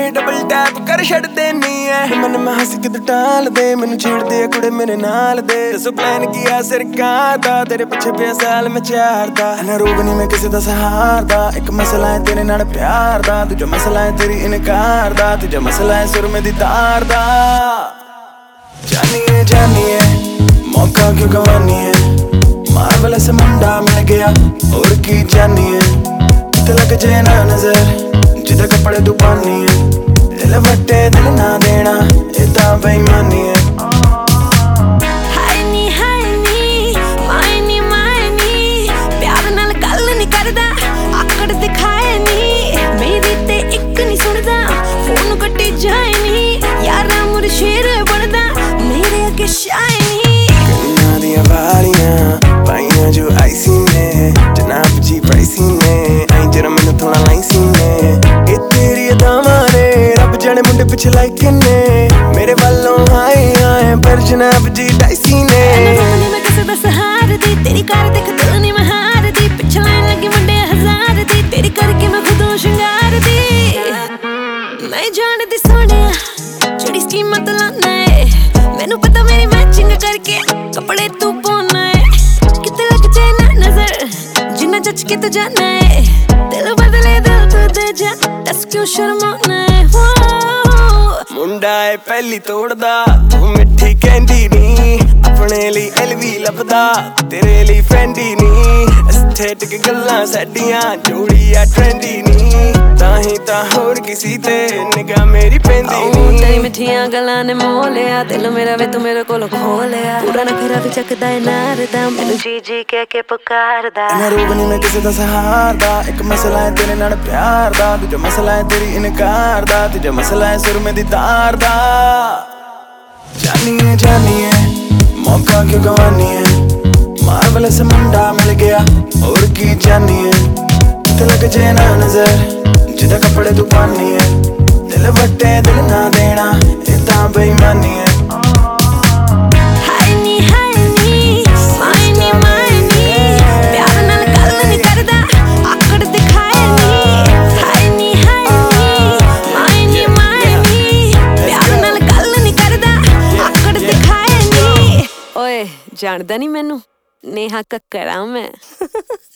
double tap ਕਰ ਛੱਡ ਦੇਨੀ ਐ ਮਨ ਮੈਂ ਹੱਸ ਕੇ ਟਾਲ ਦੇ ਮੈਨੂੰ ਛੇੜਦੇ ਆ ਕੁੜੇ ਮੇਰੇ ਨਾਲ ਦੇ ਦੱਸੋ ਪਲਾਨ ਕੀ ਆ ਸਰਕਾਰ ਦਾ ਤੇਰੇ ਪਿੱਛੇ ਪਿਆ ਸਾਲ ਮੈਂ ਚਾਰਦਾ ਨਾ ਰੋਗ ਨਹੀਂ ਮੈਂ ਕਿਸੇ ਦਾ ਸਹਾਰਦਾ ਇੱਕ ਮਸਲਾ ਹੈ ਤੇਰੇ ਨਾਲ ਪਿਆਰ ਦਾ ਦੂਜਾ ਮਸਲਾ ਹੈ ਤੇਰੀ ਇਨਕਾਰ ਦਾ ਤੀਜਾ ਮਸਲਾ ਹੈ ਸੁਰਮੇ ਦੀ ਤਾਰ ਦਾ ਜਾਨੀਏ ਮੌਕਾ ਕਿਉਂ ਗਵਾਨੀਏ ਮਾਰਵਲਸ ਮੁੰਡਾ ਮਿਲ ਗਿਆ ਹੋਰ ਕੀ ਜਾਨੀਏ ਤਿਲਕ ਜੇ ਨਾ ਨਜ਼ਰ ਜਿਹਦੇ ਕੱਪੜੇ ਤੂੰ ਪਾਨੀ ਹੈ ਦਿਲ ਵੱਟੇ ਦਿਲ ਨਾ ਦੇਣਾ ਇਹ ਤਾਂ ਬੇਈਮਾਨੀ ਹੈ ਪਿਆਰ ਨਾਲ ਗੱਲ ਨਹੀਂ ਕਰਦਾ ਆਕੜ ਦਿਖਾਏ ਨੀ ਮੇਰੀ ਤੇ ਇੱਕ ਨਹੀਂ ਸੁਣਦਾ ਫੋਨ ਕੱਟੀ ਜਾਏ ਨੀ ਯਾਰਾਂ ਮੁਰ ਸ਼ੇਰ ਬਣਦਾ ਮੇਰੇ ਅੱਗੇ ਸ਼ਾਏ ਨੀ ਕੰਨਾਂ ਦੀਆਂ ਵਾਲੀਆਂ ਪਾਈਆਂ ਜੋ ਆਈਸੀ ਨੇ ਜਨਾਬ ਜੀ ਪ੍ਰਾਈਸੀ ਨੇ ਐਂ ਜਰਾ ਮੈਨੂੰ ਥੋੜਾ ਲਾਈਸੀ ਨੇ ਇਹ ਤੇਰੀ ਅਦਾਵਾਂ ਨੇ ਰੱਬ ਜਾਣੇ ਮੁੰਡੇ ਪਿੱਛੇ ਲਾਈਕ ਨੇ ਮੇਰੇ ਵੱਲੋਂ ਆਏ ਪਰ ਜਨਾਬ ਜੀ ਡਾਈਸੀ ਨੇ ਮੈਂ ਕਿਸੇ ਦਾ ਸਹਾਰ ਦੀ ਤੇਰੀ ਕਾਰ ਦੇਖ ਦਿਲ ਨੀ ਮੈਂ ਹਾਰਦੀ ਪਿੱਛੇ ਲਾਈਨ ਲੱਗੀ ਮੁੰਡੇ ਹਜ਼ਾਰ ਦੀ ਤੇਰੀ ਕਰਕੇ ਮੈਂ ਖੁਦੋਂ ਸ਼ਿੰਗਾਰ ਦੀ ਮੈਂ ਜਾਣਦੀ ਸੋਹਣਿਆ ਜਿਹੜੀ ਸਕੀਮਤ ਲਾਨਾ ਏ ਮੈਨੂੰ ਪਤਾ ਮੇਰੀ ਮੈਚਿੰਗ ਕਰਕੇ ਕੱਪੜੇ ਤੂੰ ਪਾਉਣਾ ਏ ਕਿਤੇ ਲੱਗ ਜਾਏ ਨਾ ਨਜ਼ਰ ਜਿੰਨਾ ਜੱਜ ਕੇ ਤੂੰ ਜਾਣਾ ਏ ਦਿਲ ਬਦਲੇ ਦਿਲ ਤੂੰ ਦੇ ਜਾ ਦੱਸ ਕਿਉਂ ਸ਼ਰਮਾਉਣਾ ਏ ਮੁੰਡਾ ਏ ਪਹਿਲੀ ਤੋੜਦਾ ਤੂੰ ਮਿੱਠੀ ਕਹਿੰਦੀ ਨੀ ਆਪਣੇ ਲਈ ਐਲਵੀ ਲੱਭਦਾ ਤੇਰੇ ਲਈ ਫੈਂਡੀ ਨੀ ਐਸਥੈਟਿਕ ਗੱਲਾਂ ਸਾਡੀਆਂ ਜੋੜੀ ਆ ਟ੍ਰੈਂਡੀ ਨੀ ਤਾਂ ਹੀ ਤਾਂ ਹੋਰ ਕਿਸੇ ਤੇ ਨਿਗਾਹ ਮੇਰੀ ਪੈਂਦੀ ਨੀ ਤੇਰੀ ਮਿੱਠੀਆਂ ਗੱਲਾਂ ਨੇ ਮੋਹ ਲਿਆ ਦਿਲ ਮੇਰਾ ਵੇ ਤੂੰ ਮੇਰੇ ਕੋਲ ਖੋ ਲਿਆ ਪੂਰਾ ਨਖਰਾ ਵੀ ਚੱਕਦਾ ਏ ਨਾਰਦਾ ਮੈਨੂੰ ਜੀ ਜੀ ਕਹਿ ਕੇ ਪੁਕਾਰਦਾ ਨਾ ਰੋਗ ਨਹੀਂ ਮੈਂ ਕਿਸੇ ਦਾ ਸਹਾਰਦਾ ਇੱਕ ਮਸਲਾ ਹੈ ਤੇਰੇ ਨਾਲ ਪਿਆਰ ਦਾ ਦੂਜਾ ਮਸਲਾ ਹੈ ਤੇਰੀ ਇਨਕਾਰ ਦਾ ਤੀਜਾ ਮਸਲਾ ਹੈ ਸੁਰਮੇ ਦੀ ਤਾਰ ਦਾ ਜਾਨੀਏ ਮੌਕਾ ਕਿਉਂ ਗਵਾਨੀਏ ਮਾਰਵਲਸ ਮੁੰਡਾ ਮਿਲ ਗਿਆ ਹੋਰ ਕੀ ਜਾਨੀਏ ਤਿਲਕ ਜੇ ਨਾ ਨਜ਼ਰ ਜਿਹਦੇ ਕੱਪੜੇ ਤੂੰ ਪਾਨੀ ਹੈ ਦਿਲ ਵੱਟੇ ਦਿਲ ਨਾ ਦੇਣਾ ਇਹ ਤਾਂ ਬੇਈਮਾਨੀ ਹੈ ਓਏ ਜਾਣਦਾ ਨਹੀਂ ਮੈਨੂੰ ਨੇਹਾ ਕੱਕਰ ਆ ਮੈਂ